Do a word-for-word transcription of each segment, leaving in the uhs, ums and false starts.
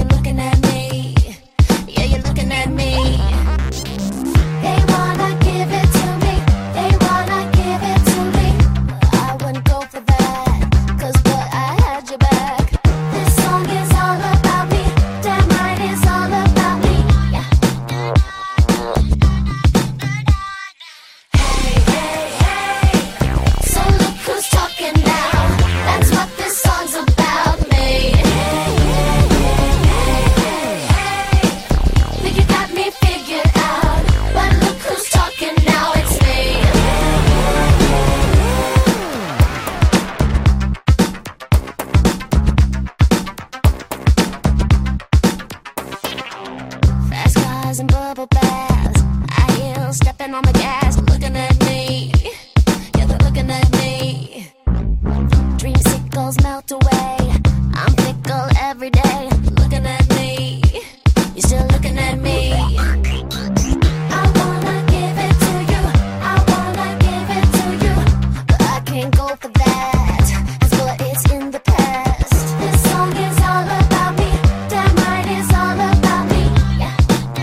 you're looking at me. Yeah, you're looking at me. They wanna give it to me. They wanna give it to me. I wouldn't go for that, 'cause but I had your back. This song is all about me. Damn right, it's all about me. Yeah. Hey, hey, hey. So look who's talking now. That's what this song's about me. Hey, hey, hey, hey, hey. Think you got me figured out, but look who's talking now. It's me. Fast cars and bubble baths, high heels stepping on the gas, looking at me. Yeah, they're looking at me. Dreamsicles melt away. I'm fickle every day. Looking at me. You're still looking at me. I wanna give it to you. I wanna give it to you. But I can't go for that, 'cause but it's in the past. This song is all about me. Damn right, it's all about me. Yeah.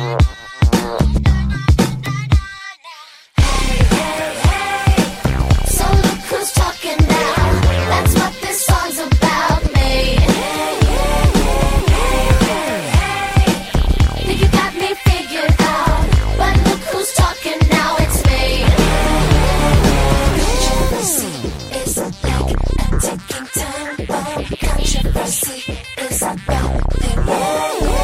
Hey, hey, hey. So look who's talking now. That's what this song's about me. Hey, hey, hey, hey, hey, hey. Think you got me figured out, but look who's talking now. It's me. Controversy is like a ticking time bomb. Controversy is about me.